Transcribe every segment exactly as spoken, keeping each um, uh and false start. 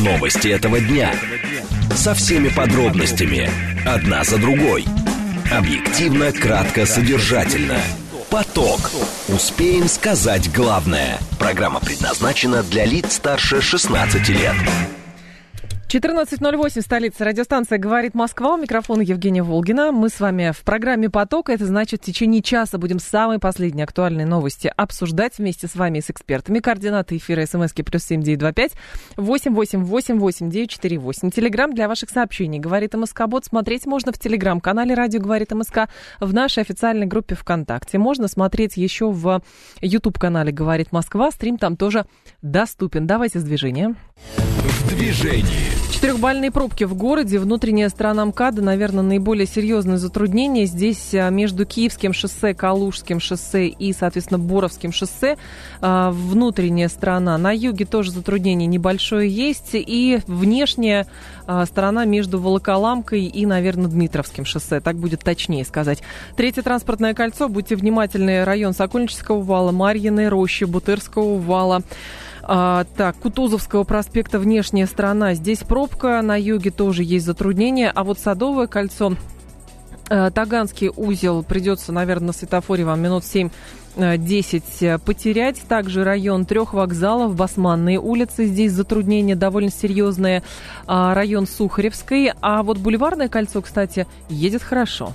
Новости этого дня. Со всеми подробностями. Одна за другой. Объективно, кратко, содержательно. Поток. Успеем сказать главное. Программа предназначена для лиц старше шестнадцати лет. четырнадцать ноль восемь, столица. Радиостанция «Говорит Москва». У микрофона Евгения Волгина. Мы с вами в программе «Поток». Это значит, в течение часа будем самые последние актуальные новости обсуждать вместе с вами и с экспертами. Координаты эфира СМСки плюс семь девять два пять восемь восемь восемь восемь девять четыре восемь. Телеграм для ваших сообщений. «Говорит МСК-бот». Смотреть можно в телеграм-канале «Радио Говорит МСК», в нашей официальной группе ВКонтакте. Можно смотреть еще в YouTube-канале «Говорит Москва». Стрим там тоже доступен. Давайте с движения. В движении. Четырехбальные пробки в городе. Внутренняя сторона МКАДа, наверное, наиболее серьезное затруднение. Здесь между Киевским шоссе, Калужским шоссе и, соответственно, Боровским шоссе внутренняя сторона. На юге тоже затруднение небольшое есть. И внешняя сторона между Волоколамкой и, наверное, Дмитровским шоссе. Так будет точнее сказать. Третье транспортное кольцо. Будьте внимательны. Район Сокольнического вала, Марьиной рощи, Бутырского вала. А, так, Кутузовского проспекта внешняя сторона. Здесь пробка, на юге тоже есть затруднения. А вот Садовое кольцо, э, Таганский узел, придется, наверное, на светофоре вам минут семь-десять потерять. Также район трех вокзалов, Басманные улицы. Здесь затруднения довольно серьезные. А, район Сухаревской. А вот Бульварное кольцо, кстати, едет хорошо.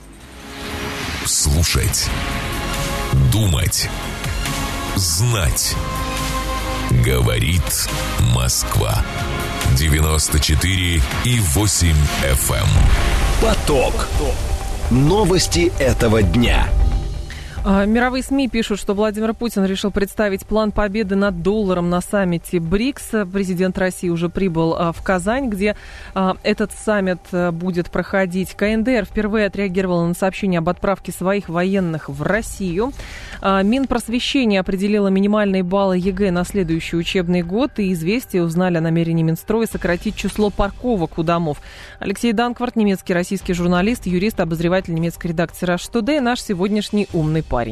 Слушать. Думать. Знать. Говорит Москва. девяносто четыре и восемь эф эм. Поток. Новости этого дня. Мировые СМИ пишут, что Владимир Путин решил представить план победы над долларом на саммите БРИКС. Президент России уже прибыл в Казань, где этот саммит будет проходить. КНДР впервые отреагировала на сообщение об отправке своих военных в Россию. Минпросвещение определило минимальные баллы ЕГЭ на следующий учебный год. И «Известия» узнали о намерении Минстроя сократить число парковок у домов. Алексей Данкварт, немецкий российский журналист, юрист, обозреватель немецкой редакции Rush Today, наш сегодняшний умный парень.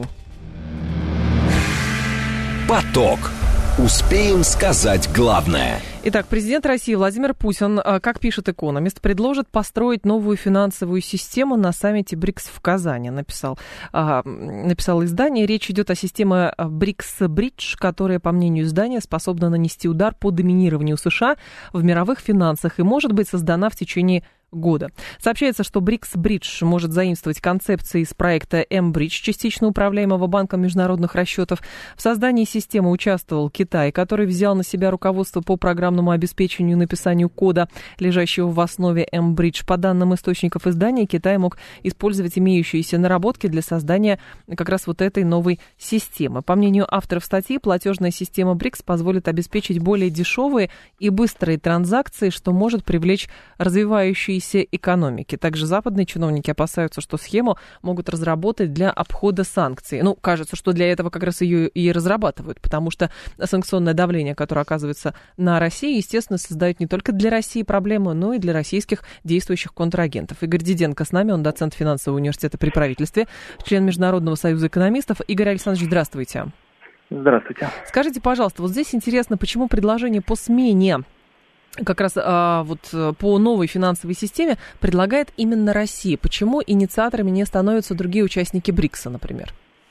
Поток. Успеем сказать главное. Итак, президент России Владимир Путин, как пишет «Экономист», предложит построить новую финансовую систему на саммите БРИКС в Казани, написал, написал издание. Речь идет о системе БРИКС-Бридж, которая, по мнению издания, способна нанести удар по доминированию США в мировых финансах и может быть создана в течение года. Сообщается, что БРИКС-Бридж может заимствовать концепции из проекта М-Бридж, частично управляемого Банком международных расчетов. В создании системы участвовал Китай, который взял на себя руководство по программному обеспечению и написанию кода, лежащего в основе М-Бридж. По данным источников издания, Китай мог использовать имеющиеся наработки для создания как раз вот этой новой системы. По мнению авторов статьи, платежная система БРИКС позволит обеспечить более дешевые и быстрые транзакции, что может привлечь развивающиеся экономики. Также западные чиновники опасаются, что схему могут разработать для обхода санкций. Ну, кажется, что для этого как раз ее и разрабатывают, потому что санкционное давление, которое оказывается на Россию, естественно, создает не только для России проблемы, но и для российских действующих контрагентов. Игорь Диденко с нами, он доцент финансового университета при правительстве, член Международного союза экономистов. Игорь Александрович, здравствуйте. Здравствуйте. Скажите, пожалуйста, вот здесь интересно, почему предложение по смене как раз а, вот по новой финансовой системе предлагает именно Россия? Почему инициаторами не становятся другие участники БРИКСа, например?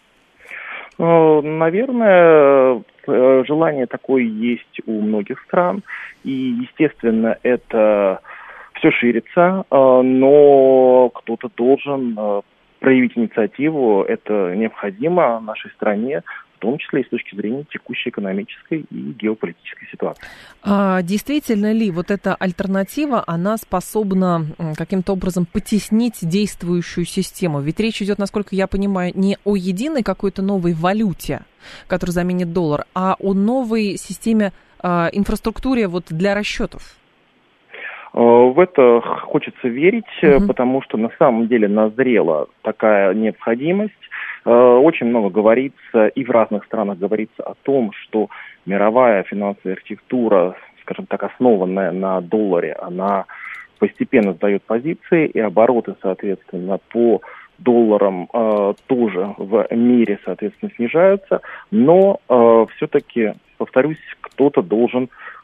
Наверное, желание такое есть у многих стран. И, естественно, это все ширится, но кто-то должен проявить инициативу. Это необходимо нашей стране, в том числе и с точки зрения текущей экономической и геополитической ситуации. А действительно ли вот эта альтернатива, она способна каким-то образом потеснить действующую систему? Ведь речь идет, насколько я понимаю, не о единой какой-то новой валюте, которая заменит доллар, а о новой системе а, инфраструктуре вот для расчетов. В это хочется верить, угу. потому что на самом деле назрела такая необходимость. Очень много говорится, и в разных странах говорится о том, что мировая финансовая архитектура, скажем так, основанная на долларе, она постепенно сдает позиции, и обороты, соответственно, по долларам э, тоже в мире, соответственно, снижаются. Но э, все-таки, повторюсь, кто-то должен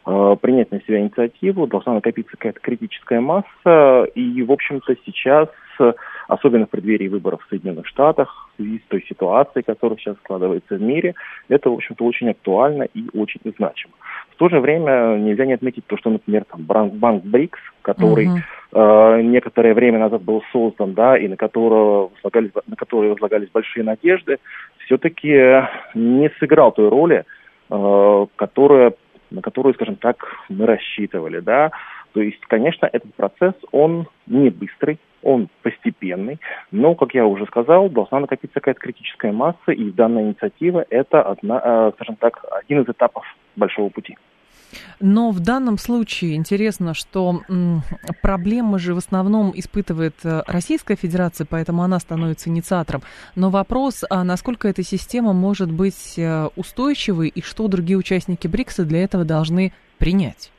принять на себя инициативу, должна накопиться какая-то критическая масса, и, в общем-то, сейчас, особенно в преддверии выборов в Соединенных Штатах, в связи с той ситуацией, которая сейчас складывается в мире, это, в общем-то, очень актуально и очень значимо. В то же время нельзя не отметить то, что, например, там, банк брикс, который uh-huh. э, некоторое время назад был создан, да, и на которого возлагались, на который возлагались большие надежды, все-таки не сыграл той роли, э, которая, на которую, скажем так, мы рассчитывали, да. То есть, конечно, этот процесс, он не быстрый, он постепенный, но, как я уже сказал, должна накопиться какая-то критическая масса, и данная инициатива – это, одна, скажем так, один из этапов большого пути. Но в данном случае интересно, что м, проблемы же в основном испытывает Российская Федерация, поэтому она становится инициатором. Но вопрос, а насколько эта система может быть устойчивой, и что другие участники БРИКСа для этого должны принять?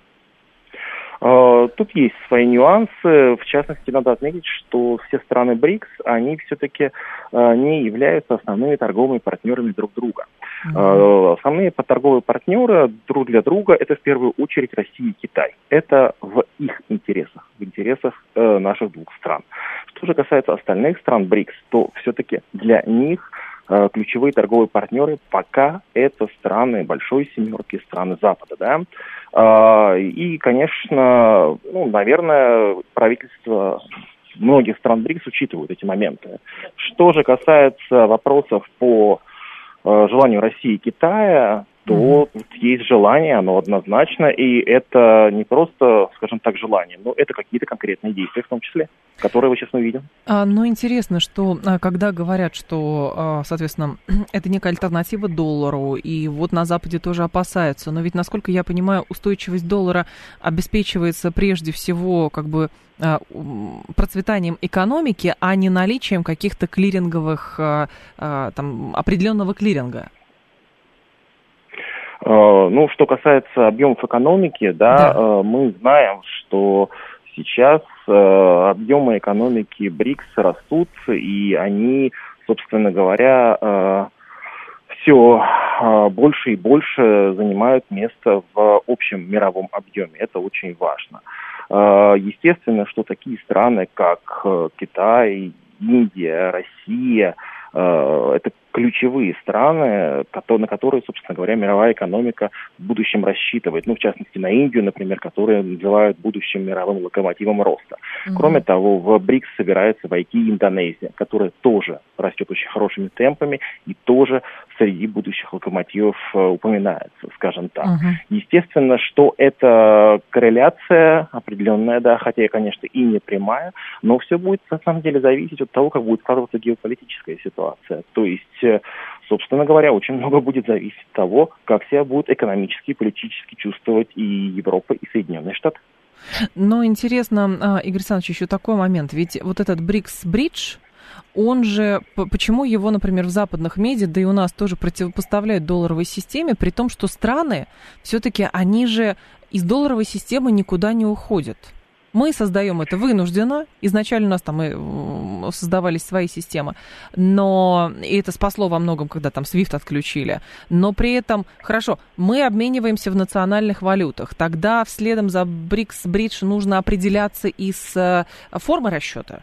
Тут есть свои нюансы. В частности, надо отметить, что все страны БРИКС, они все-таки не являются основными торговыми партнерами друг друга. Mm-hmm. Основные торговые партнеры друг для друга – это в первую очередь Россия и Китай. Это в их интересах, в интересах наших двух стран. Что же касается остальных стран БРИКС, то все-таки для них ключевые торговые партнеры пока это страны Большой Семерки, страны Запада, да. И, конечно, ну, наверное, правительство многих стран БРИКС учитывают эти моменты. Что же касается вопросов по желанию России и Китая, то mm-hmm. тут есть желание, оно однозначно, и это не просто, скажем так, желание, но это какие-то конкретные действия в том числе, которые мы сейчас увидим. А, ну, интересно, что когда говорят, что, соответственно, это некая альтернатива доллару, и вот на Западе тоже опасаются, но ведь, насколько я понимаю, устойчивость доллара обеспечивается прежде всего как бы процветанием экономики, а не наличием каких-то клиринговых, там, определенного клиринга. Ну, что касается объемов экономики, да, да. мы знаем, что сейчас объемы экономики БРИКС растут, и они, собственно говоря, все больше и больше занимают место в общем мировом объеме. Это очень важно. Естественно, что такие страны, как Китай, Индия, Россия, это ключевые страны, на которые, собственно говоря, мировая экономика в будущем рассчитывает. Ну, в частности, на Индию, например, которую называют будущим мировым локомотивом роста. Mm-hmm. Кроме того, в БРИКС собирается войти Индонезия, которая тоже растет очень хорошими темпами и тоже среди будущих локомотивов упоминается, скажем так. Mm-hmm. Естественно, что это корреляция определенная, да, хотя, конечно, и не прямая, но все будет, на самом деле, зависеть от того, как будет складываться геополитическая ситуация. То есть, собственно говоря, очень много будет зависеть от того, как себя будут экономически и политически чувствовать и Европа, и Соединенные Штаты. Но интересно, Игорь Александрович, еще такой момент. Ведь вот этот БРИКС-бридж, он же, почему его, например, в западных медиа, да и у нас тоже противопоставляют долларовой системе, при том, что страны, все-таки они же из долларовой системы никуда не уходят. Мы создаем это вынужденно. Изначально у нас там и создавались свои системы. Но и это спасло во многом, когда там свифт отключили. Но при этом, хорошо, мы обмениваемся в национальных валютах. Тогда вследом за БРИКС-бридж нужно определяться из формы расчета.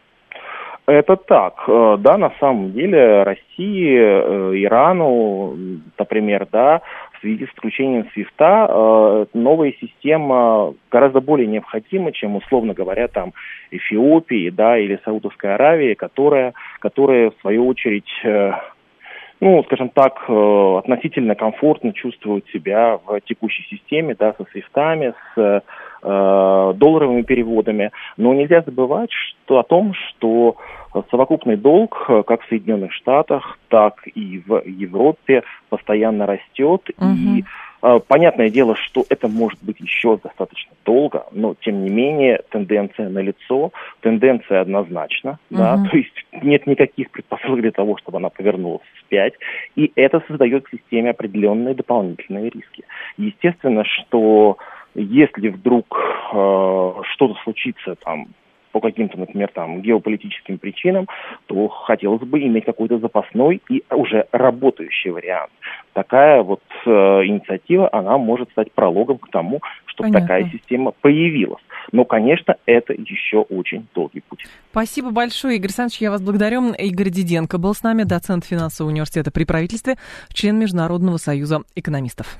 Это так. Да, на самом деле России, Ирану, например, да, в связи с включением свифта новая система гораздо более необходима, чем, условно говоря, там Эфиопии, да, или Саудовской Аравии, которая, которая в свою очередь, ну, скажем так, относительно комфортно чувствует себя в текущей системе, да, со свифтами, с долларовыми переводами. Но нельзя забывать что, о том, что совокупный долг как в Соединенных Штатах, так и в Европе постоянно растет. Угу. И э, понятное дело, что это может быть еще достаточно долго, но тем не менее тенденция налицо, тенденция однозначна, угу. да, то есть нет никаких предпосылок для того, чтобы она повернулась вспять, и это создает в системе определенные дополнительные риски. Естественно, что если вдруг э, что-то случится там по каким-то, например, там, геополитическим причинам, то хотелось бы иметь какой-то запасной и уже работающий вариант. Такая вот э, инициатива, она может стать прологом к тому, чтобы Понятно. Такая система появилась. Но, конечно, это еще очень долгий путь. Спасибо большое, Игорь Александрович, я вас благодарю. Игорь Диденко был с нами, доцент финансового университета при правительстве, член Международного союза экономистов.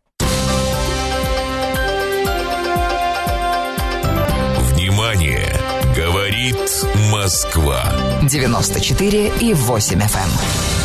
Внимание! Говорит Москва. девяносто четыре и восемь эф эм.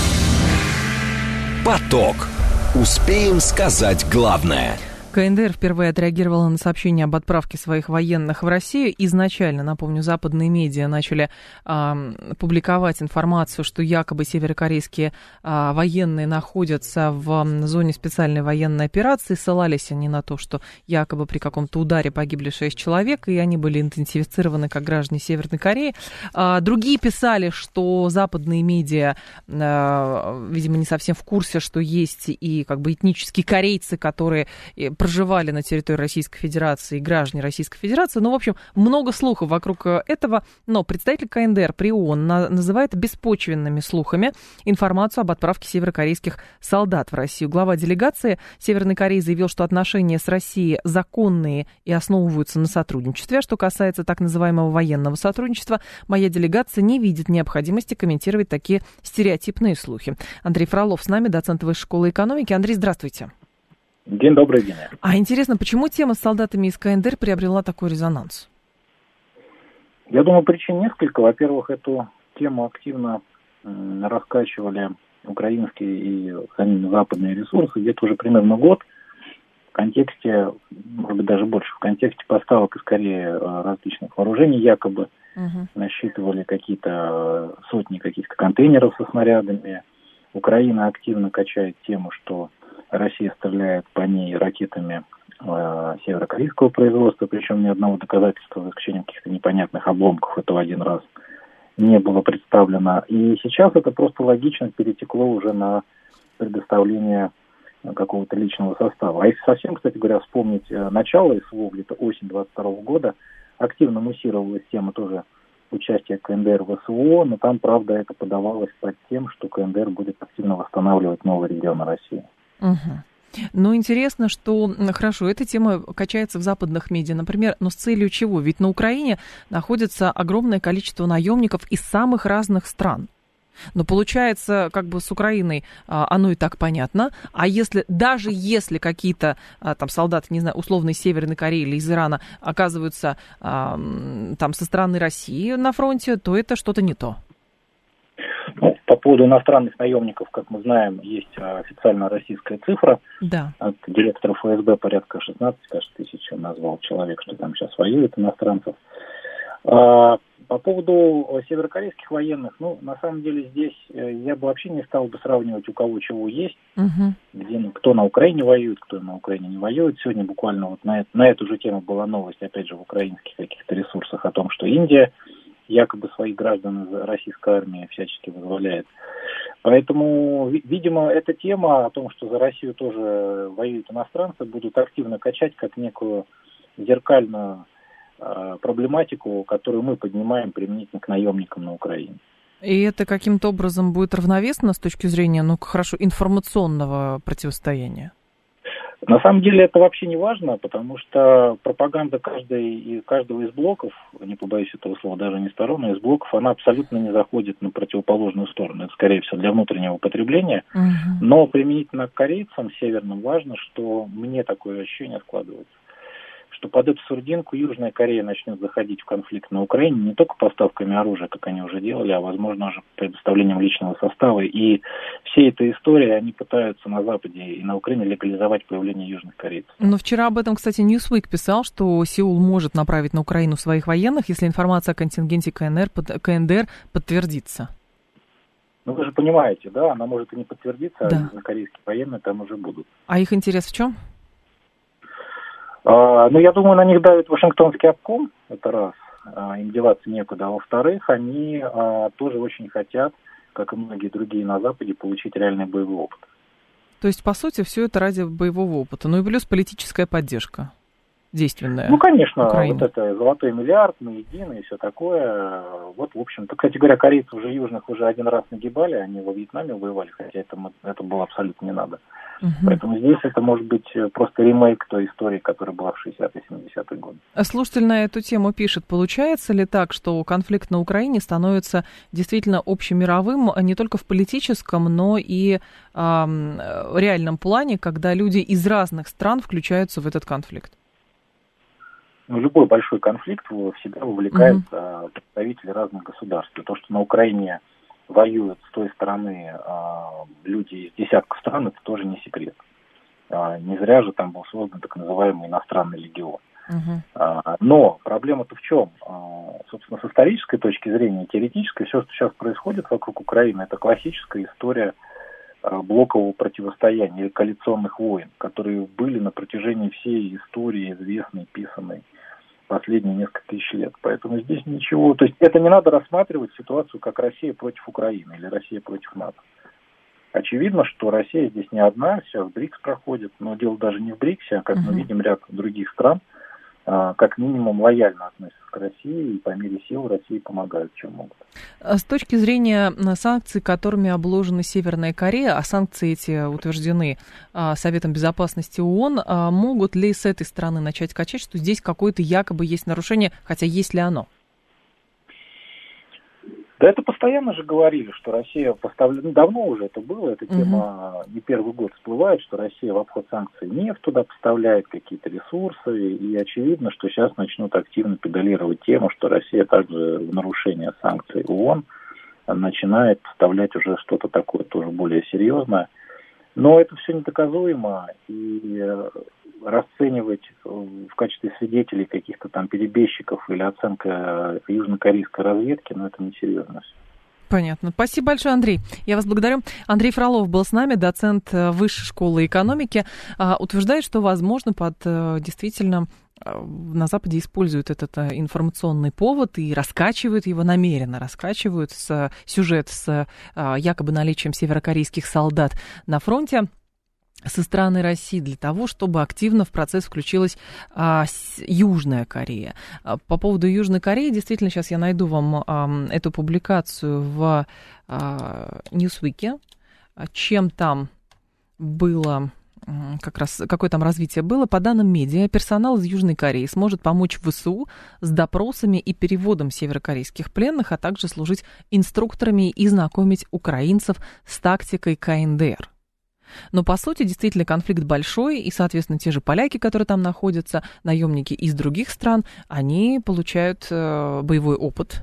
Поток. Успеем сказать главное. КНДР впервые отреагировала на сообщение об отправке своих военных в Россию. Изначально, напомню, западные медиа начали а, публиковать информацию, что якобы северокорейские а, военные находятся в зоне специальной военной операции. Ссылались они на то, что якобы при каком-то ударе погибли шесть человек, и они были идентифицированы как граждане Северной Кореи. А, другие писали, что западные медиа, а, видимо, не совсем в курсе, что есть и как бы этнические корейцы, которые проживали на территории Российской Федерации и граждане Российской Федерации. Ну, в общем, много слухов вокруг этого. Но представитель КНДР при ООН на, называет беспочвенными слухами информацию об отправке северокорейских солдат в Россию. Глава делегации Северной Кореи заявил, что отношения с Россией законные и основываются на сотрудничестве. А что касается так называемого военного сотрудничества, моя делегация не видит необходимости комментировать такие стереотипные слухи. Андрей Фролов с нами, доцент Высшей школы экономики. Андрей, здравствуйте. День добрый, день. А интересно, почему тема с солдатами из КНДР приобрела такой резонанс? Я думаю, причин несколько. Во-первых, эту тему активно раскачивали украинские и западные ресурсы где-то уже примерно год. В контексте, может быть, даже больше, в контексте поставок из Кореи различных вооружений якобы угу. насчитывали какие-то сотни каких-то контейнеров со снарядами. Украина активно качает тему, что Россия стреляет по ней ракетами э, северокорейского производства, причем ни одного доказательства, за исключением каких-то непонятных обломков, этого один раз не было представлено. И сейчас это просто логично перетекло уже на предоставление какого-то личного состава. А если совсем, кстати говоря, вспомнить э, начало СВО, где-то осень двадцать второго года, активно муссировалась тема тоже участия КНДР в СВО, но там, правда, это подавалось под тем, что КНДР будет активно восстанавливать новые регионы России. Угу. Ну, интересно, что, хорошо, эта тема качается в западных медиа, например, но с целью чего? Ведь на Украине находится огромное количество наемников из самых разных стран. Но получается, как бы с Украиной а, оно и так понятно. А если, даже если какие-то а, там солдаты, не знаю, условно из Северной Кореи или из Ирана оказываются а, там со стороны России на фронте, то это что-то не то. Ну, по поводу иностранных наемников, как мы знаем, есть официальная российская цифра. Да. От директора ФСБ порядка шестнадцать, кажется, тысяч назвал человек, что там сейчас воюет иностранцев. А, по поводу северокорейских военных, ну, на самом деле здесь я бы вообще не стал бы сравнивать, у кого чего есть, угу. где, кто на Украине воюет, кто на Украине не воюет. Сегодня буквально вот на, на эту же тему была новость, опять же, в украинских каких-то ресурсах о том, что Индия якобы своих граждан из российской армии всячески вызволяет. Поэтому, видимо, эта тема о том, что за Россию тоже воюют иностранцы, будут активно качать как некую зеркальную э, проблематику, которую мы поднимаем применительно к наемникам на Украине. И это каким-то образом будет равновесно с точки зрения, ну, хорошо, информационного противостояния? На самом деле это вообще не важно, потому что пропаганда каждой, каждого из блоков, не побоюсь этого слова, даже не сторон, а из блоков, она абсолютно не заходит на противоположную сторону. Это, скорее всего, для внутреннего потребления. Uh-huh. Но применительно к корейцам северным важно, что мне такое ощущение складывается, что под эту сурдинку Южная Корея начнет заходить в конфликт на Украине не только поставками оружия, как они уже делали, а, возможно, уже предоставлением личного состава. И всей этой истории они пытаются на Западе и на Украине легализовать появление южных корейцев. Но вчера об этом, кстати, Newsweek писал, что Сеул может направить на Украину своих военных, если информация о контингенте КНР, КНДР подтвердится. Ну, вы же понимаете, да, она может и не подтвердиться, да. А южнокорейские военные там уже будут. А их интерес в чем? А, ну, я думаю, на них давит Вашингтонский обком, это раз, а, им деваться некуда. А во-вторых, они а, тоже очень хотят, как и многие другие на Западе, получить реальный боевой опыт. То есть, по сути, все это ради боевого опыта. Ну и плюс политическая поддержка. действенное. Ну, конечно, Украины. Вот это золотой миллиард, мы едины и все такое. Вот, в общем-то, кстати говоря, корейцев уже южных уже один раз нагибали, они во Вьетнаме воевали, хотя это, это было абсолютно не надо. Угу. Поэтому здесь это может быть просто ремейк той истории, которая была в шестидесятые-семидесятые годы. Слушатель на эту тему пишет, получается ли так, что конфликт на Украине становится действительно общемировым не только в политическом, но и э, реальном плане, когда люди из разных стран включаются в этот конфликт? Ну, любой большой конфликт в себя вовлекает mm-hmm. представители разных государств. И то, что на Украине воюют с той стороны а, люди из десятков стран, это тоже не секрет. А, не зря же там был создан так называемый иностранный легион. Uh-huh. А, но проблема-то в чем? А, собственно, с исторической точки зрения, теоретической, все, что сейчас происходит вокруг Украины, это классическая история а, блокового противостояния или коалиционных войн, которые были на протяжении всей истории известной, писанной последние несколько тысяч лет. Поэтому здесь ничего... То есть это не надо рассматривать ситуацию как Россия против Украины или Россия против НАТО. Очевидно, что Россия здесь не одна, сейчас БРИКС проходит, но дело даже не в БРИКСе, а, как uh-huh. мы видим, ряд других стран, а, как минимум лояльно относятся к России, и по мере сил России помогают, чем могут. С точки зрения санкций, которыми обложена Северная Корея, а санкции эти утверждены а, Советом Безопасности ООН, а, могут ли с этой стороны начать качать, что здесь какое-то якобы есть нарушение, хотя есть ли оно? Да это постоянно же говорили, что Россия поставляет, ну, давно уже это было, эта тема uh-huh. не первый год всплывает, что Россия в обход санкций нефть туда поставляет, какие-то ресурсы, и очевидно, что сейчас начнут активно педалировать тему, что Россия также в нарушение санкций ООН начинает поставлять уже что-то такое тоже более серьезное. Но это все недоказуемо, и расценивать в качестве свидетелей каких-то там перебежчиков или оценка южнокорейской разведки, ну, это несерьезно все. Понятно. Спасибо большое, Андрей. Я вас благодарю. Андрей Фролов был с нами, доцент Высшей школы экономики. Утверждает, что, возможно, под действительно на Западе используют этот информационный повод и раскачивают его, намеренно раскачивают с, сюжет с якобы наличием северокорейских солдат на фронте со стороны России для того, чтобы активно в процесс включилась а, с, Южная Корея. А, по поводу Южной Кореи, действительно, сейчас я найду вам а, эту публикацию в а, Newsweek, чем там было, как раз, какое там развитие было. По данным медиа, персонал из Южной Кореи сможет помочь ВСУ с допросами и переводом северокорейских пленных, а также служить инструкторами и знакомить украинцев с тактикой ка эн дэ эр. Но, по сути, действительно, конфликт большой, и, соответственно, те же поляки, которые там находятся, наемники из других стран, они получают э, боевой опыт.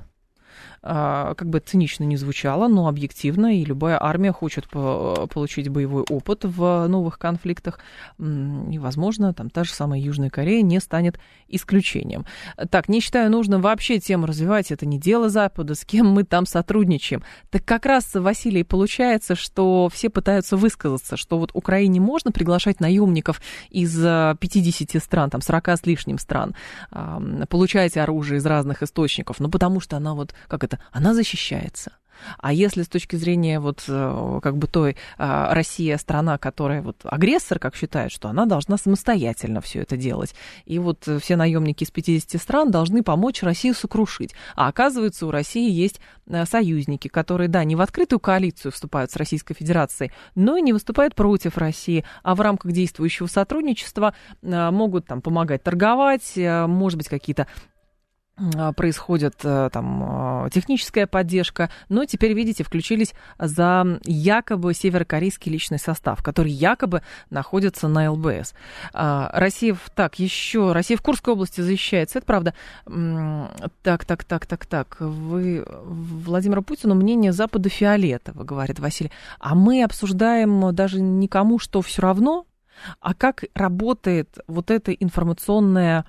Э, как бы цинично не звучало, но объективно, и любая армия хочет по- получить боевой опыт в новых конфликтах. И, возможно, там та же самая Южная Корея не станет исключением. Так, не считаю нужным вообще тему развивать, это не дело Запада, с кем мы там сотрудничаем. Так как раз, Василий, получается, что все пытаются высказаться, что вот Украине можно приглашать наемников из пятидесяти стран, там сорока с лишним стран, получать оружие из разных источников, ну потому что она вот, как это, она защищается. А если с точки зрения вот как бы той а, Россия, страна, которая вот агрессор, как считает, что она должна самостоятельно все это делать. И вот все наемники из пятидесяти стран должны помочь Россию сокрушить. А оказывается, у России есть союзники, которые, да, не в открытую коалицию вступают с Российской Федерацией, но и не выступают против России, а в рамках действующего сотрудничества могут там помогать торговать, может быть, какие-то происходит там техническая поддержка, но теперь, видите, включились за якобы северокорейский личный состав, который якобы находится на эл бэ эс. Россия, так, еще, Россия в Курской области защищается, это правда. Так, так, так, так, так, вы, Владимиру Путину мнение Запада фиолетово, говорит Василий, а мы обсуждаем даже никому, что все равно, а как работает вот эта информационная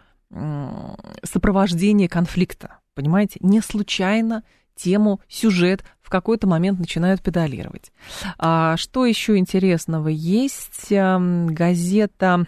сопровождение конфликта, понимаете? Не случайно тему, сюжет в какой-то момент начинают педалировать. А что еще интересного есть? Газета...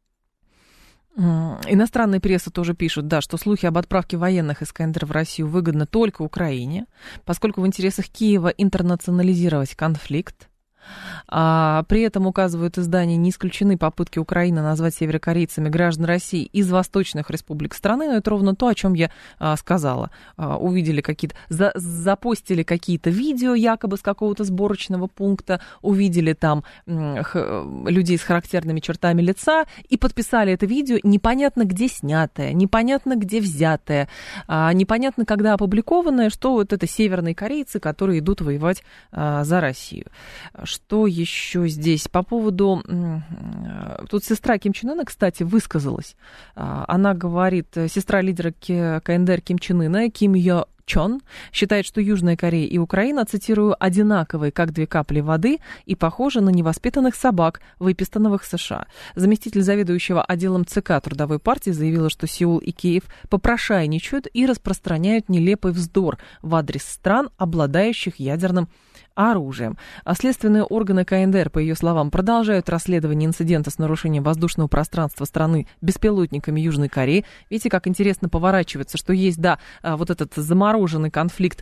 Иностранная пресса тоже пишут, да, что слухи об отправке военных «Искандер» в Россию выгодны только Украине, поскольку в интересах Киева интернационализировать конфликт. А, при этом, указывают издания, не исключены попытки Украины назвать северокорейцами граждан России из восточных республик страны. Но это ровно то, о чем я а, сказала. А, увидели какие-то, за, запостили какие-то видео якобы с какого-то сборочного пункта, увидели там м, х, людей с характерными чертами лица и подписали это видео, непонятно где снятое, непонятно где взятое, а, непонятно когда опубликованное, что вот это северные корейцы, которые идут воевать а, за Россию. Что еще здесь? По поводу... Тут сестра Ким Чен Ына, кстати, высказалась. Она говорит, сестра лидера КНДР Ким Чен Ына, Ким Йо Чон, считает, что Южная Корея и Украина, цитирую, одинаковые, как две капли воды, и похожи на невоспитанных собак, выпистанных в США. Заместитель заведующего отделом ЦК Трудовой партии заявила, что Сеул и Киев попрошайничают и распространяют нелепый вздор в адрес стран, обладающих ядерным оружием. А следственные органы КНДР, по ее словам, продолжают расследование инцидента с нарушением воздушного пространства страны беспилотниками Южной Кореи. Видите, как интересно поворачивается, что есть, да, вот этот замороженный конфликт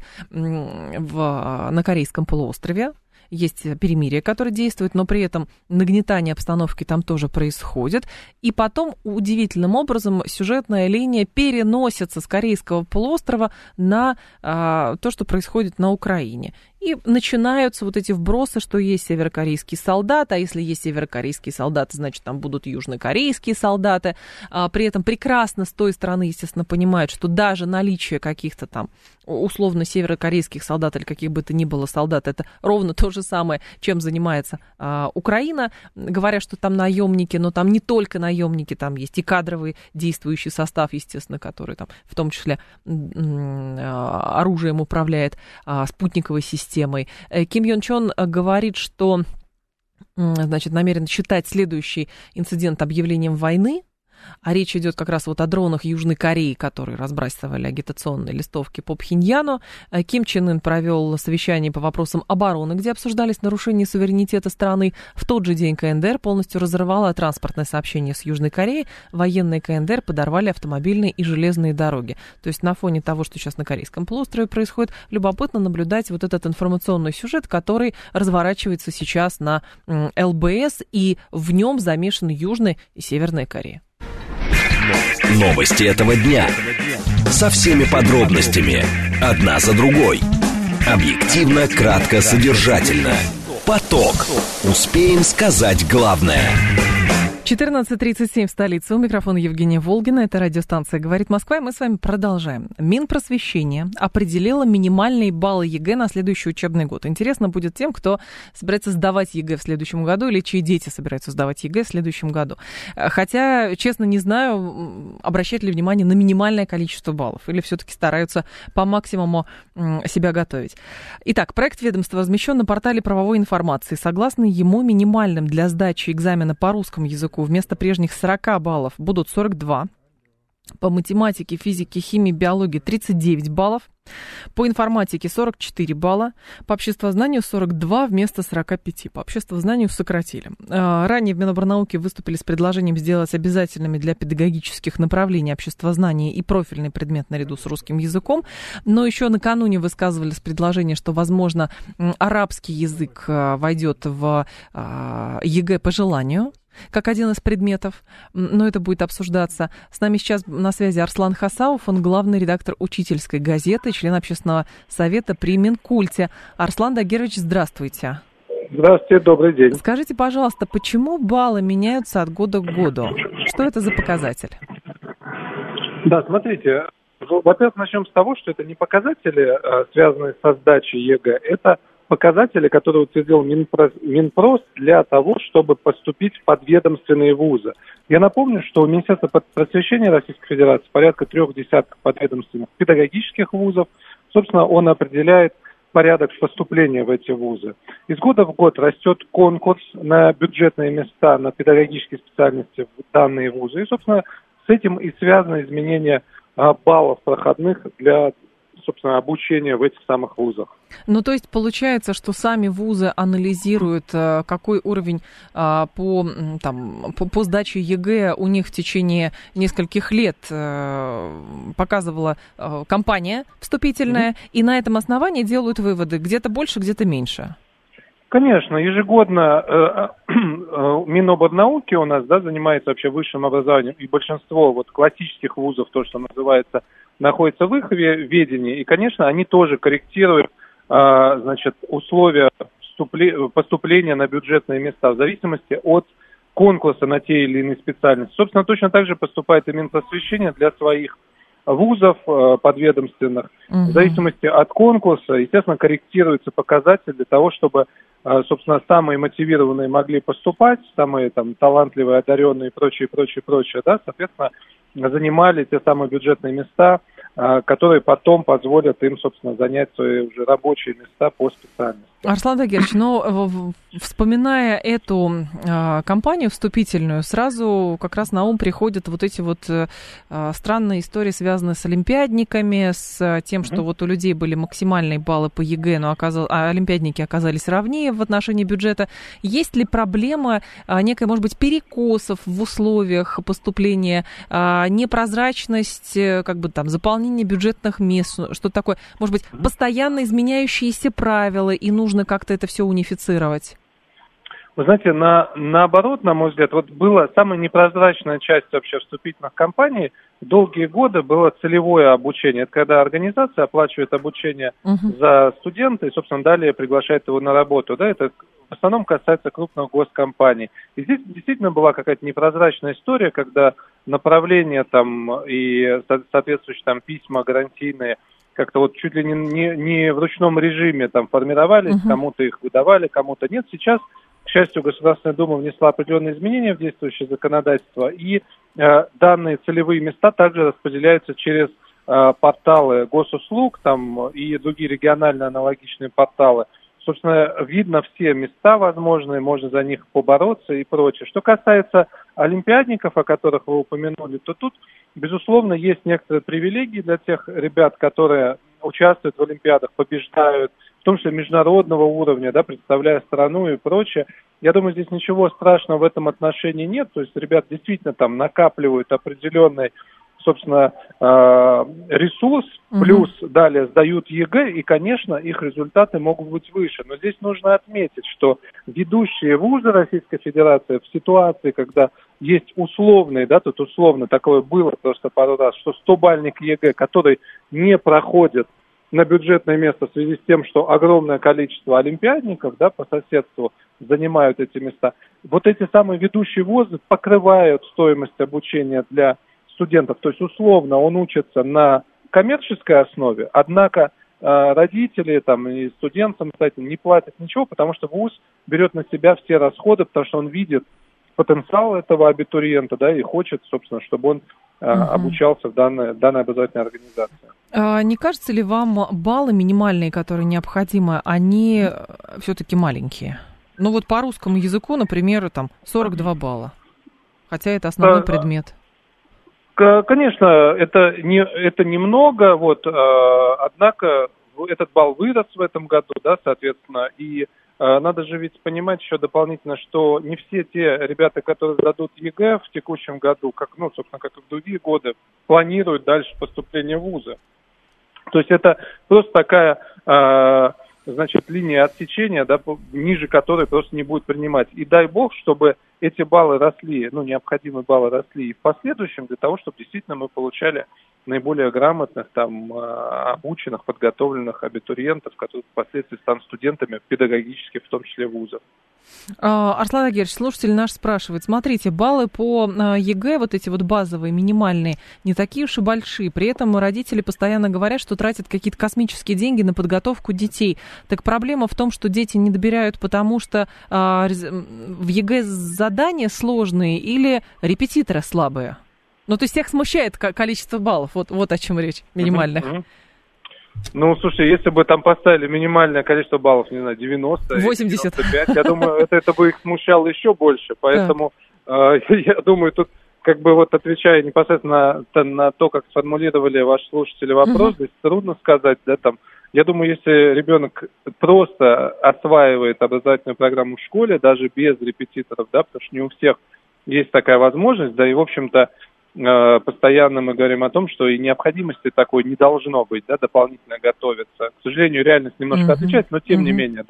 в, на Корейском полуострове. Есть перемирие, которое действует, но при этом нагнетание обстановки там тоже происходит. И потом удивительным образом сюжетная линия переносится с Корейского полуострова на а, то, что происходит на Украине. И начинаются вот эти вбросы, что есть северокорейские солдаты, а если есть северокорейские солдаты, значит, там будут южнокорейские солдаты. А, при этом прекрасно с той стороны, естественно, понимают, что даже наличие каких-то там условно северокорейских солдат или каких бы то ни было солдат, это ровно то же самое, чем занимается а, Украина. Говорят, что там наемники, но там не только наемники, там есть и кадровый действующий состав, естественно, который там в том числе а, оружием управляет, а, спутниковой системой. Ким Йон Чон говорит, что, значит, намерен считать следующий инцидент объявлением войны. А речь идет как раз вот о дронах Южной Кореи, которые разбрасывали агитационные листовки по Пхеньяну. Ким Чен Ын провел совещание по вопросам обороны, где обсуждались нарушения суверенитета страны. В тот же день КНДР полностью разорвала транспортное сообщение с Южной Кореей. Военные КНДР подорвали автомобильные и железные дороги. То есть на фоне того, что сейчас на Корейском полуострове происходит, любопытно наблюдать вот этот информационный сюжет, который разворачивается сейчас на ЛБС, и в нем замешаны Южная и Северная Корея. Новости этого дня. Со всеми подробностями. Одна за другой. Объективно, кратко, содержательно. Поток. Успеем сказать главное. четырнадцать тридцать семь в столице. У микрофона Евгения Волгина. Это радиостанция «Говорит Москва». И мы с вами продолжаем. Минпросвещение определило минимальные баллы ЕГЭ на следующий учебный год. Интересно будет тем, кто собирается сдавать ЕГЭ в следующем году или чьи дети собираются сдавать ЕГЭ в следующем году. Хотя, честно, не знаю, обращают ли внимание на минимальное количество баллов или все-таки стараются по максимуму себя готовить. Итак, проект ведомства размещен на портале правовой информации. Согласно ему, минимальным для сдачи экзамена по русскому языку вместо прежних сорок баллов будут сорок два. По математике, физике, химии, биологии тридцать девять баллов. По информатике сорок четыре балла. По обществознанию сорок два вместо сорок пять. По обществознанию сократили. Ранее в Минобрнауке выступили с предложением сделать обязательными для педагогических направлений обществознание и профильный предмет наряду с русским языком. Но еще накануне высказывались предложение, что, возможно, арабский язык войдет в ЕГЭ по желанию, как один из предметов, но это будет обсуждаться. С нами сейчас на связи Арслан Хасауов, он главный редактор учительской газеты, член общественного совета при Минкульте. Арслан Дагирович, здравствуйте. Здравствуйте, добрый день. Скажите, пожалуйста, почему баллы меняются от года к году? Что это за показатель? Да, смотрите, во-первых, начнем с того, что это не показатели, связанные со сдачей ЕГЭ, это показатели, которые утвердил Минпрос, Минпрос для того, чтобы поступить в подведомственные вузы. Я напомню, что у Министерства просвещения Российской Федерации порядка трех десятков подведомственных педагогических вузов. Собственно, он определяет порядок поступления в эти вузы. Из года в год растет конкурс на бюджетные места, на педагогические специальности в данные вузы. И, собственно, с этим и связано изменение баллов проходных для, собственно, обучения в этих самых вузах. Ну, то есть получается, что сами вузы анализируют, какой уровень по, там, по, по сдаче ЕГЭ у них в течение нескольких лет показывала компания вступительная, mm-hmm. и на этом основании делают выводы, где-то больше, где-то меньше. Конечно, ежегодно э, э, Миноборнауки у нас, да, занимается вообще высшим образованием, и большинство вот классических вузов, то, что называется, находится в их ведении, и, конечно, они тоже корректируют, э, значит, условия вступле- поступления на бюджетные места в зависимости от конкурса на те или иные специальности. Собственно, точно так же поступает и Минпросвещение для своих вузов э, подведомственных. Uh-huh. В зависимости от конкурса, естественно, корректируются показатели для того, чтобы, э, собственно, самые мотивированные могли поступать, самые там талантливые, одаренные и прочее, прочее, прочее, да, соответственно, занимали те самые бюджетные места, э, которые потом позволят им, собственно, занять свои уже рабочие места по специальности. Арслан Тагирович, но вспоминая эту э, кампанию вступительную, сразу как раз на ум приходят вот эти вот э, странные истории, связанные с олимпиадниками, с тем, что mm-hmm. вот у людей были максимальные баллы по ЕГЭ, но оказал, а олимпиадники оказались равнее в отношении бюджета. Есть ли проблема э, некой, может быть, перекосов в условиях поступления, э, непрозрачность, э, как бы там, заполнение бюджетных мест, что-то такое, может быть, mm-hmm. постоянно изменяющиеся правила, и нужно нужно как-то это все унифицировать? Вы знаете, на, наоборот, на мой взгляд, вот была самая непрозрачная часть вообще вступительных кампаний. Долгие годы было целевое обучение. Это когда организация оплачивает обучение uh-huh. за студента и, собственно, далее приглашает его на работу. Да, это в основном касается крупных госкомпаний. И здесь действительно была какая-то непрозрачная история, когда направления там и соответствующие там письма гарантийные как-то вот чуть ли не, не, не в ручном режиме там формировались, uh-huh. кому-то их выдавали, кому-то нет. Сейчас, к счастью, Государственная Дума внесла определенные изменения в действующее законодательство, и э, данные целевые места также распределяются через э, порталы госуслуг там, и другие региональные аналогичные порталы. Собственно, видно все места возможные, можно за них побороться и прочее. Что касается олимпиадников, о которых вы упомянули, то тут, безусловно, есть некоторые привилегии для тех ребят, которые участвуют в олимпиадах, побеждают, в том числе международного уровня, да, представляя страну и прочее. Я думаю, здесь ничего страшного в этом отношении нет. То есть ребят действительно там накапливают определенный, собственно, ресурс, плюс угу. далее сдают ЕГЭ, и, конечно, их результаты могут быть выше. Но здесь нужно отметить, что ведущие вузы Российской Федерации в ситуации, когда есть условный, да, тут условно такое было просто пару раз, что стобальник ЕГЭ, который не проходит на бюджетное место в связи с тем, что огромное количество олимпиадников, да, по соседству занимают эти места, вот эти самые ведущие вузы покрывают стоимость обучения для студентов, то есть условно он учится на коммерческой основе, однако э, родители там, и студентам, кстати, не платят ничего, потому что вуз берет на себя все расходы, потому что он видит потенциал этого абитуриента, да, и хочет, собственно, чтобы он э, uh-huh. обучался в данной, данной образовательной организации. А не кажется ли вам баллы минимальные, которые необходимы, они все-таки маленькие? Ну вот по русскому языку, например, там сорок два балла, хотя это основной uh-huh. предмет. Конечно, это, не, это немного, вот, э, однако этот балл вырос в этом году, да, соответственно, и э, надо же ведь понимать еще дополнительно, что не все те ребята, которые сдадут ЕГЭ в текущем году, как, ну, собственно, как и в другие годы, планируют дальше поступление в вузы. То есть это просто такая, э, значит, линия отсечения, да, ниже которой просто не будет принимать. И дай бог, чтобы эти баллы росли, ну, необходимые баллы росли и в последующем, для того, чтобы действительно мы получали наиболее грамотных, там, обученных, подготовленных абитуриентов, которые впоследствии станут студентами педагогических, в том числе вузов. Арслан Тагирович, слушатель наш спрашивает, смотрите, баллы по ЕГЭ, вот эти вот базовые, минимальные, не такие уж и большие, при этом родители постоянно говорят, что тратят какие-то космические деньги на подготовку детей. Так проблема в том, что дети не добирают, потому что а, в ЕГЭ задания сложные или репетиторы слабые? Ну, то есть всех смущает количество баллов, вот, вот о чем речь, минимальных. Mm-hmm. Ну, слушай, если бы там поставили минимальное количество баллов, не знаю, девяносто, восемьдесят, девяносто пять, я думаю, это, это бы их смущало еще больше. Поэтому э, я думаю, тут, как бы вот отвечая непосредственно на, на то, как сформулировали ваши слушатели вопрос, uh-huh. здесь трудно сказать, да, там, я думаю, если ребенок просто осваивает образовательную программу в школе, даже без репетиторов, да, потому что не у всех есть такая возможность, да, и, в общем-то, постоянно мы говорим о том, что и необходимости такой не должно быть, да, дополнительно готовиться. К сожалению, реальность немножко uh-huh. отличается, но тем uh-huh. не менее, да,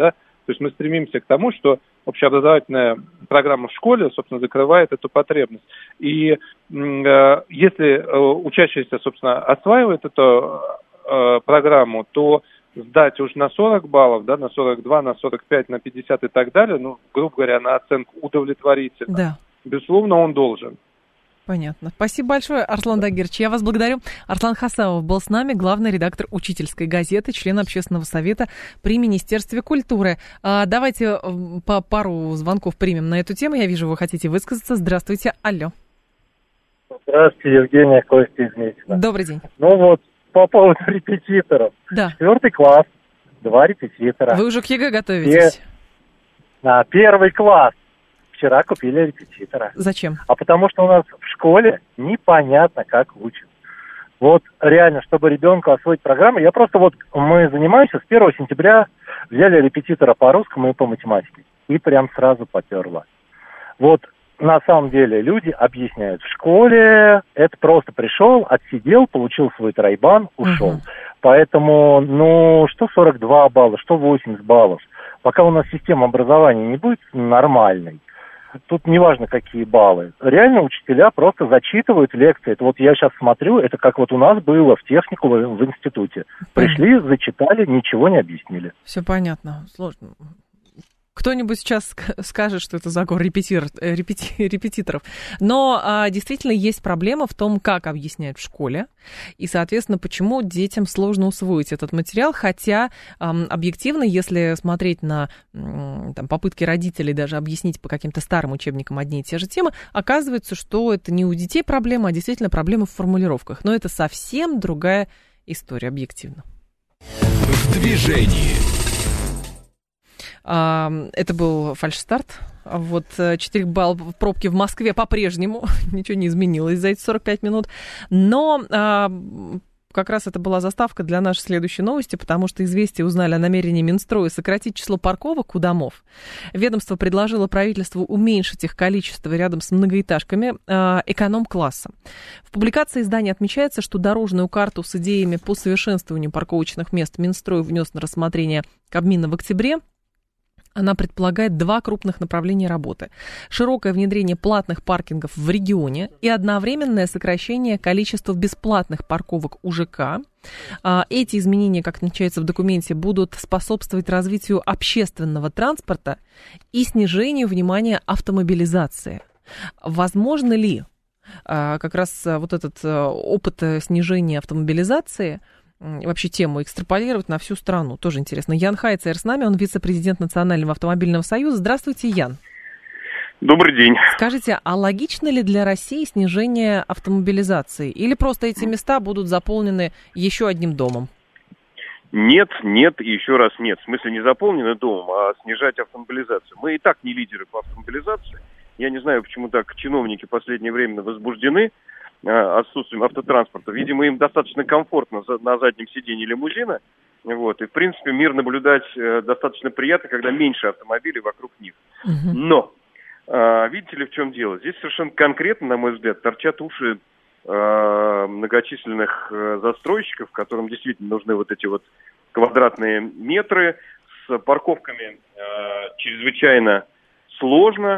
То есть мы стремимся к тому, что общеобразовательная программа в школе, собственно, закрывает эту потребность. И э, если э, учащиеся, собственно, осваивают эту э, программу, то сдать уж на сорок баллов, да, на сорок два, на сорок пять, на пятьдесят и так далее, ну, грубо говоря, на оценку удовлетворительно. Да. Безусловно, он должен. Понятно. Спасибо большое, Арслан Дагирович. Я вас благодарю. Арслан Хасавов был с нами, главный редактор «Учительской газеты», член общественного совета при Министерстве культуры. А, давайте по пару звонков примем на эту тему. Я вижу, вы хотите высказаться. Здравствуйте. Алло. Здравствуйте, Евгения, Костя из Мечина. Добрый день. Ну вот, по поводу репетиторов. Да. Четвертый класс, два репетитора. Вы уже к ЕГЭ готовитесь? И... А, первый класс. Вчера купили репетитора. Зачем? А потому что у нас в школе непонятно, как учат. Вот реально, чтобы ребенку освоить программу, я просто вот, мы занимаемся, с первого сентября взяли репетитора по русскому и по математике. И прям сразу поперло. Вот на самом деле люди объясняют. В школе это просто пришел, отсидел, получил свой тройбан, ушел. Угу. Поэтому, ну, что сорок два балла, что восемьдесят баллов. Пока у нас система образования не будет нормальной, тут неважно, какие баллы. Реально учителя просто зачитывают лекции. Это вот я сейчас смотрю, это как вот у нас было в технику в, в институте. Пришли, зачитали, ничего не объяснили. Все понятно. Сложно. Кто-нибудь сейчас скажет, что это закон репетитор, репети, репетиторов. Но а, действительно есть проблема в том, как объясняют в школе. И, соответственно, почему детям сложно усвоить этот материал. Хотя, а, объективно, если смотреть на там, попытки родителей даже объяснить по каким-то старым учебникам одни и те же темы, оказывается, что это не у детей проблема, а действительно проблема в формулировках. Но это совсем другая история, объективно. В движении. Это был фальшстарт. Вот четыре балла в пробке в Москве по-прежнему. Ничего не изменилось за эти сорок пять минут. Но а, как раз это была заставка для нашей следующей новости, потому что «Известия» узнали о намерении Минстроя сократить число парковок у домов. Ведомство предложило правительству уменьшить их количество рядом с многоэтажками а, эконом-класса. В публикации издания отмечается, что дорожную карту с идеями по совершенствованию парковочных мест Минстрой внес на рассмотрение Кабмина в октябре. Она предполагает два крупных направления работы. Широкое внедрение платных паркингов в регионе и одновременное сокращение количества бесплатных парковок у ЖК. Эти изменения, как отмечается в документе, будут способствовать развитию общественного транспорта и снижению, внимания, автомобилизации. Возможно ли как раз вот этот опыт снижения автомобилизации вообще тему экстраполировать на всю страну? Тоже интересно. Ян Хайцер с нами, он вице-президент Национального автомобильного союза. Здравствуйте, Ян. Добрый день. Скажите, а логично ли для России снижение автомобилизации? Или просто эти места будут заполнены еще одним домом? Нет, нет и еще раз нет. В смысле не заполнены домом, а снижать автомобилизацию. Мы и так не лидеры по автомобилизации. Я не знаю, почему так чиновники в последнее время возбуждены отсутствием автотранспорта. Видимо, им достаточно комфортно на заднем сиденье лимузина. Вот, и, в принципе, мир наблюдать достаточно приятно, когда меньше автомобилей вокруг них. Uh-huh. Но, видите ли, в чем дело? Здесь совершенно конкретно, на мой взгляд, торчат уши многочисленных застройщиков, которым действительно нужны вот эти вот квадратные метры. С парковками чрезвычайно сложно.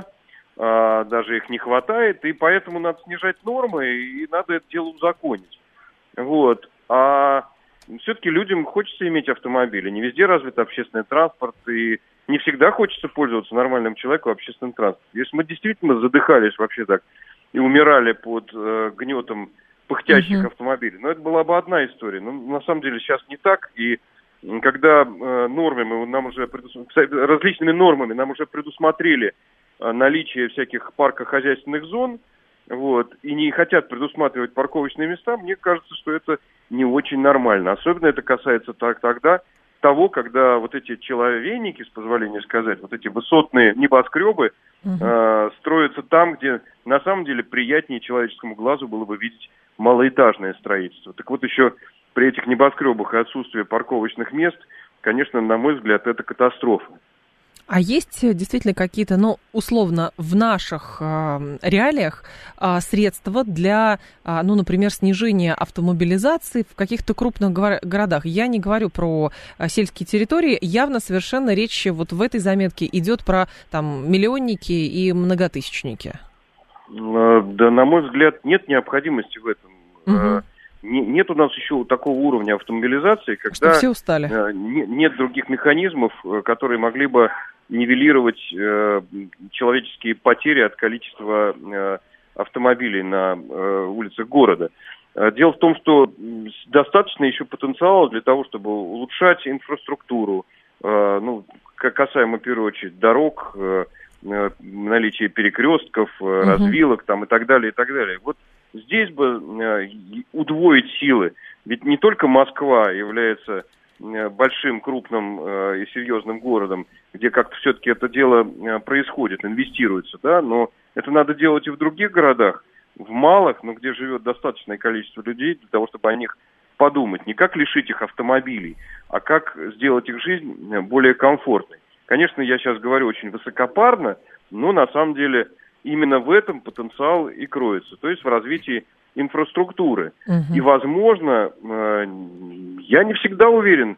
Даже их не хватает, и поэтому надо снижать нормы, и надо это дело узаконить. Вот. А все-таки людям хочется иметь автомобили. Не везде развит общественный транспорт, и не всегда хочется пользоваться нормальным человеку общественным транспортом. Если мы действительно задыхались вообще так и умирали под э, гнетом пыхтящих uh-huh. автомобилей, но это была бы одна история. Но на самом деле сейчас не так, и когда э, нормами, нам уже предус... различными нормами нам уже предусмотрели наличие всяких паркохозяйственных зон, вот, и не хотят предусматривать парковочные места, мне кажется, что это не очень нормально. Особенно это касается так, тогда того, когда вот эти человейники, с позволения сказать, вот эти высотные небоскребы uh-huh. э, строятся там, где на самом деле приятнее человеческому глазу было бы видеть малоэтажное строительство. Так вот еще при этих небоскребах и отсутствии парковочных мест, конечно, на мой взгляд, это катастрофа. А есть действительно какие-то, ну, условно, в наших э, реалиях э, средства для, э, ну, например, снижения автомобилизации в каких-то крупных го- городах? Я не говорю про э, сельские территории, явно совершенно речь вот в этой заметке идет про там миллионники и многотысячники. Да, на мой взгляд, нет необходимости в этом. Угу. Нет у нас еще такого уровня автомобилизации, когда что все устали. Нет других механизмов, которые могли бы нивелировать человеческие потери от количества автомобилей на улицах города. Дело в том, что достаточно еще потенциала для того, чтобы улучшать инфраструктуру, ну, касаемо, в первую очередь, дорог, наличие перекрестков, uh-huh. развилок там, и так далее, и так далее. Вот здесь бы э, удвоить силы. Ведь не только Москва является э, большим, крупным э, и серьезным городом, где как-то все-таки это дело э, происходит, инвестируется, да, но это надо делать и в других городах, в малых, но где живет достаточное количество людей для того, чтобы о них подумать. Не как лишить их автомобилей, а как сделать их жизнь более комфортной. Конечно, я сейчас говорю очень высокопарно, но на самом деле именно в этом потенциал и кроется, то есть в развитии инфраструктуры. Uh-huh. И, возможно, я не всегда уверен,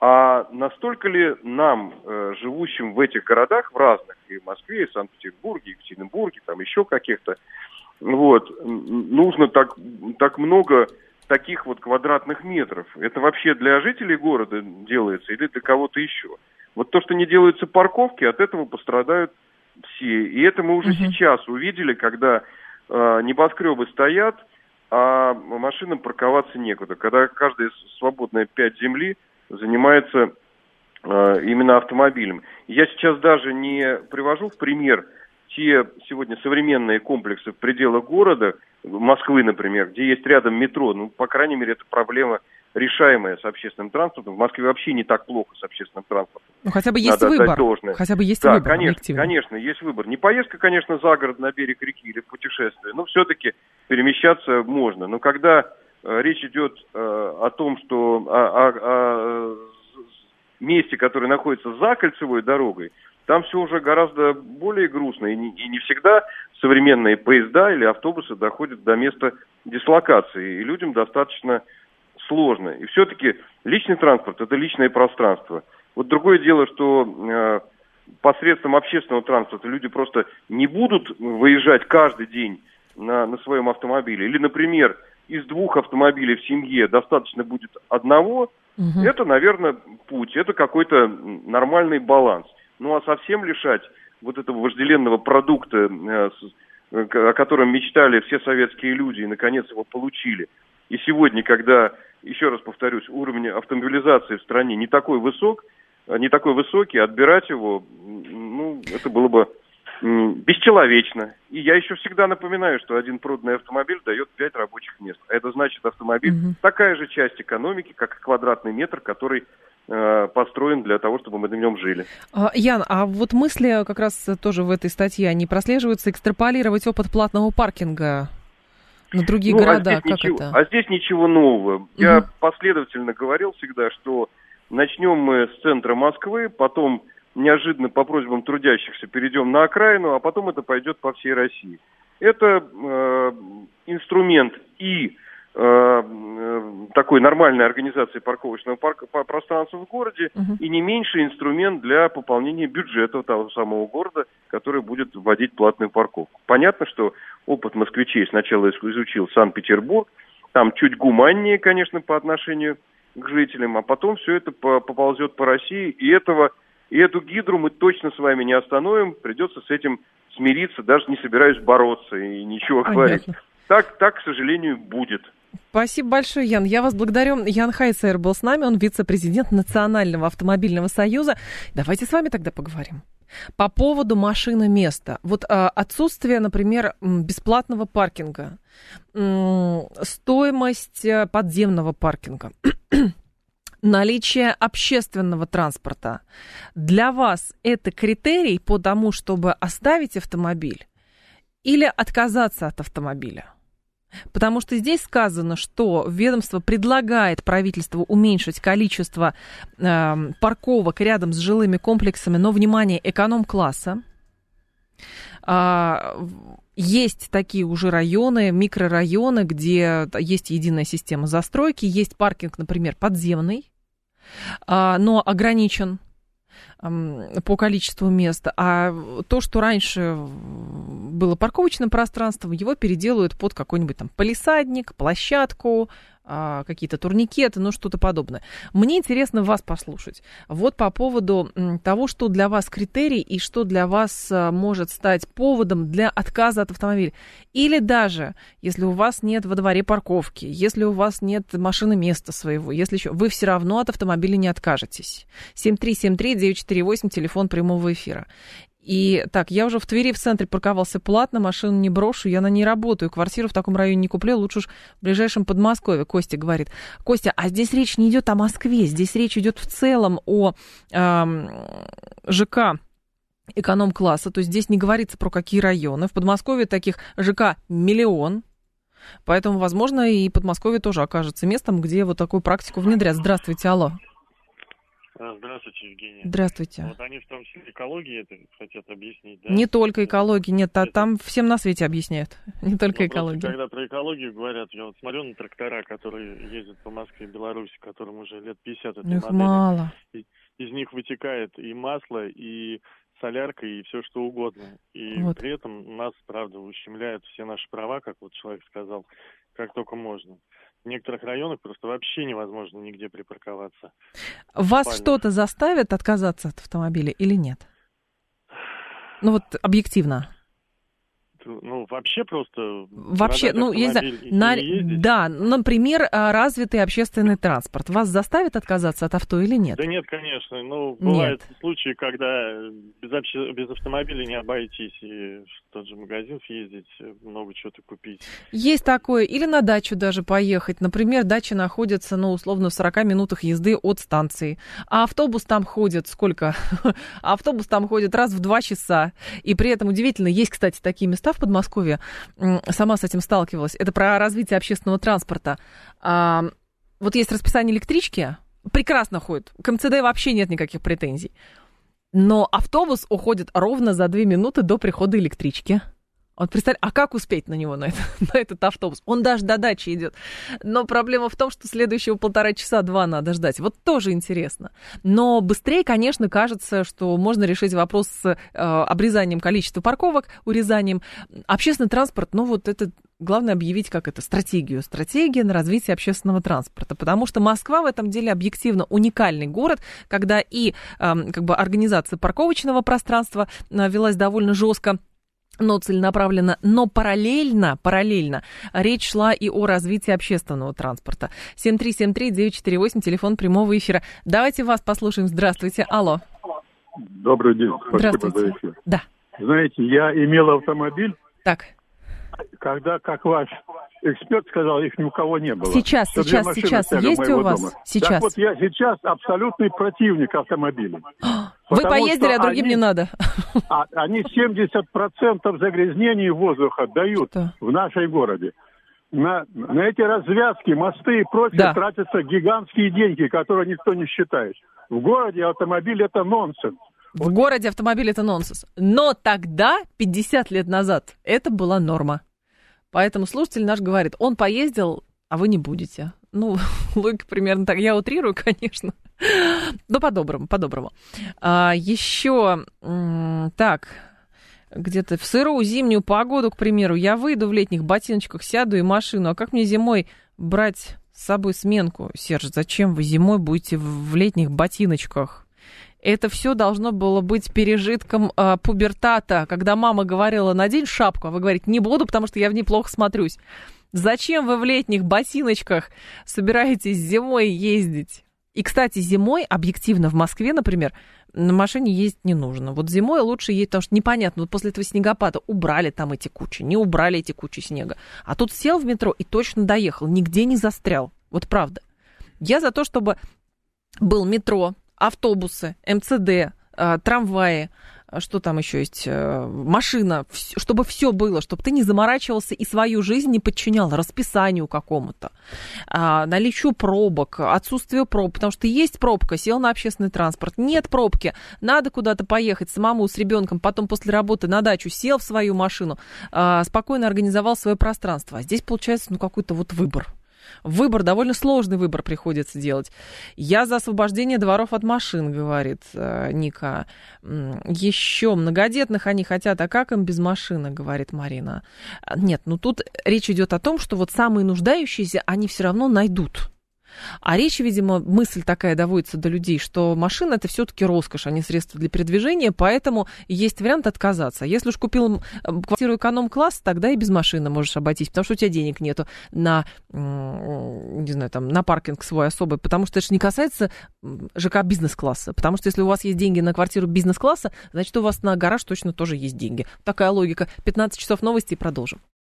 а настолько ли нам, живущим в этих городах, в разных, и в Москве, и в Санкт-Петербурге, и в Екатеринбурге, там еще каких-то, вот, нужно так, так много таких вот квадратных метров. Это вообще для жителей города делается или для кого-то еще? Вот то, что не делаются парковки, от этого пострадают все. И это мы уже uh-huh. сейчас увидели, когда э, небоскребы стоят, а машинам парковаться некуда. Когда каждая свободная пять земли занимается э, именно автомобилем. Я сейчас даже не привожу в пример те сегодня современные комплексы в пределах города, Москвы, например, где есть рядом метро. Ну, по крайней мере, это проблема решаемая с общественным транспортом. В Москве вообще не так плохо с общественным транспортом. Ну, хотя бы есть Надо выбор. Хотя бы есть да, выбор, конечно, объективно. конечно, есть выбор. Не поездка, конечно, за город на берег реки или путешествие, но все-таки перемещаться можно. Но когда э, речь идет э, о том, что о, о, о месте, которое находится за кольцевой дорогой, там все уже гораздо более грустно. И не, и не всегда современные поезда или автобусы доходят до места дислокации. И людям достаточно сложно. И все-таки личный транспорт – это личное пространство. Вот другое дело, что э, посредством общественного транспорта люди просто не будут выезжать каждый день на, на своем автомобиле. Или, например, из двух автомобилей в семье достаточно будет одного. Угу. Это, наверное, путь. Это какой-то нормальный баланс. Ну а совсем лишать вот этого вожделенного продукта, э, с, о котором мечтали все советские люди и, наконец, его получили. И сегодня, когда, еще раз повторюсь, уровень автомобилизации в стране не такой высок, не такой высокий, отбирать его, ну, это было бы бесчеловечно. И я еще всегда напоминаю, что один проданный автомобиль дает пять рабочих мест. А это значит, автомобиль угу. такая же часть экономики, как квадратный метр, который э, построен для того, чтобы мы на нем жили. А, Ян, а вот мысли как раз тоже в этой статье, они прослеживаются, экстраполировать опыт платного паркинга на другие ну, города, а как ничего, это? А здесь ничего нового. Угу. Я последовательно говорил всегда, что начнем мы с центра Москвы, потом неожиданно по просьбам трудящихся перейдем на окраину, а потом это пойдет по всей России. Это э, инструмент и э, такой нормальной организации парковочного парка, пространства в городе, uh-huh. и не меньший инструмент для пополнения бюджета того самого города, который будет вводить платную парковку. Понятно, что опыт москвичей сначала изучил Санкт-Петербург, там чуть гуманнее, конечно, по отношению к жителям, а потом все это поползет по России, и этого И эту гидру мы точно с вами не остановим, придется с этим смириться, даже не собираюсь бороться и ничего Понятно. говорить. Так, так, к сожалению, будет. Спасибо большое, Ян. Я вас благодарю. Ян Хайцер был с нами, он вице-президент Национального автомобильного союза. Давайте с вами тогда поговорим. По поводу машины места. Вот а, отсутствие, например, бесплатного паркинга, м- стоимость подземного паркинга, наличие общественного транспорта. Для вас это критерий по тому, чтобы оставить автомобиль или отказаться от автомобиля? Потому что здесь сказано, что ведомство предлагает правительству уменьшить количество э, парковок рядом с жилыми комплексами, но, внимание, эконом-класса. А, есть такие уже районы, микрорайоны, где есть единая система застройки, есть паркинг, например, подземный, а, но ограничен по количеству мест, а то, что раньше было парковочным пространством, его переделают под какой-нибудь там палисадник, площадку, какие-то турникеты, ну что-то подобное. Мне интересно вас послушать. Вот по поводу того, что для вас критерий и что для вас может стать поводом для отказа от автомобиля. Или даже, если у вас нет во дворе парковки, если у вас нет машины места своего, если еще, вы все равно от автомобиля не откажетесь. семь три семь три девять четыре восемь, телефон прямого эфира. И так, я уже в Твери в центре парковался платно, машину не брошу, я на ней работаю, квартиру в таком районе не куплю, лучше уж в ближайшем Подмосковье, Костя говорит. Костя, а здесь речь не идет о Москве, здесь речь идет в целом о э, ЖК эконом-класса, то есть здесь не говорится про какие районы. В Подмосковье таких ЖК миллион, поэтому, возможно, и Подмосковье тоже окажется местом, где вот такую практику внедрят. Здравствуйте, алло. Здравствуйте, Евгения. Здравствуйте. Вот они в том числе экологии это хотят объяснить, да? Не только экологии, нет, а там всем на свете объясняют, не только ну, экологию. Когда про экологию говорят, я вот смотрю на трактора, которые ездят по Москве и Беларуси, которым уже лет пятьдесят этой ну, их модели. мало. Из, из них вытекает и масло, и солярка, и все что угодно. И вот. При этом нас, правда, ущемляют все наши права, как вот человек сказал, как только можно. В некоторых районах просто вообще невозможно нигде припарковаться. Вас Спальня. Что-то заставит отказаться от автомобиля или нет? Ну вот объективно. Ну, вообще просто... Вообще, ну, я не знаю, на... да, например, развитый общественный транспорт. Вас заставит отказаться от авто или нет? Да нет, конечно. Ну, бывают нет. случаи, когда без, обще... без автомобиля не обойтись, и в тот же магазин съездить, много чего-то купить. Есть такое. Или на дачу даже поехать. Например, дача находится, ну, условно, в сорока минутах езды от станции. А автобус там ходит сколько? Автобус там ходит раз в два часа. И при этом удивительно, есть, кстати, такие места в Подмосковье, сама с этим сталкивалась, это про развитие общественного транспорта. А, вот есть расписание электрички, прекрасно ходит, к эм цэ дэ вообще нет никаких претензий, но автобус уходит ровно за две минуты до прихода электрички. Вот представь, а как успеть на него, на, это, на этот автобус? Он даже до дачи идет. Но проблема в том, что следующего полтора часа-два надо ждать. Вот тоже интересно. Но быстрее, конечно, кажется, что можно решить вопрос с э, обрезанием количества парковок, урезанием. Общественный транспорт, ну вот это главное объявить как это стратегию. Стратегия на развитие общественного транспорта. Потому что Москва в этом деле объективно уникальный город, когда и э, как бы организация парковочного пространства э, велась довольно жестко, но целенаправленно, но параллельно, параллельно речь шла и о развитии общественного транспорта. семь три семь три девять четыре восемь, телефон прямого эфира. Давайте вас послушаем. Здравствуйте. Алло. Добрый день. Спасибо за эфир. Да. Знаете, я имел автомобиль. Так. Когда, как ваш эксперт сказал, их ни у кого не было. Сейчас, Что сейчас, сейчас есть у вас? Дома. Сейчас. Так вот, я сейчас абсолютный противник автомобилей. Вы поездили, а другим они, не надо. А, они семьдесят процентов загрязнений воздуха дают Что? в нашей городе. На, на эти развязки, мосты и прочее да. тратятся гигантские деньги, которые никто не считает. В городе автомобиль это нонсенс. В городе автомобиль это нонсенс. Но тогда, пятьдесят лет назад, это была норма. Поэтому слушатель наш говорит, он поездил, а вы не будете. Ну, логика примерно так. Я утрирую, конечно. Но по-доброму, по-доброму. А, еще, так, где-то в сырую зимнюю погоду, к примеру, я выйду в летних ботиночках, сяду и машину. А как мне зимой брать с собой сменку? Серж, зачем вы зимой будете в летних ботиночках? Это все должно было быть пережитком э, пубертата, когда мама говорила, надень шапку, а вы говорите, не буду, потому что я в ней плохо смотрюсь. Зачем вы в летних ботиночках собираетесь зимой ездить? И, кстати, зимой, объективно, в Москве, например, на машине ездить не нужно. Вот зимой лучше ездить, потому что непонятно, вот после этого снегопада убрали там эти кучи, не убрали эти кучи снега. А тут сел в метро и точно доехал, нигде не застрял. Вот правда. Я за то, чтобы был метро, автобусы, эм цэ дэ, трамваи, что там еще есть, машина, чтобы все было, чтобы ты не заморачивался и свою жизнь не подчинял расписанию какому-то, наличию пробок, отсутствию пробок, потому что есть пробка, сел на общественный транспорт, нет пробки, надо куда-то поехать самому с ребенком, потом после работы на дачу сел в свою машину, спокойно организовал свое пространство. А здесь получается, ну, какой-то вот выбор. Выбор, довольно сложный выбор приходится делать. Я за освобождение дворов от машин, говорит э, Ника. Еще многодетных они хотят, а как им без машины, говорит Марина. Нет, ну тут речь идет о том, что вот самые нуждающиеся, они все равно найдут. А речь, видимо, мысль такая доводится до людей, что машина – это все-таки роскошь, а не средство для передвижения, поэтому есть вариант отказаться. Если уж купил квартиру эконом-класс, тогда и без машины можешь обойтись, потому что у тебя денег нету на, не знаю, там, на паркинг свой особый, потому что это же не касается ЖК бизнес-класса, потому что если у вас есть деньги на квартиру бизнес-класса, значит, у вас на гараж точно тоже есть деньги. Такая логика. пятнадцать часов новости и продолжим.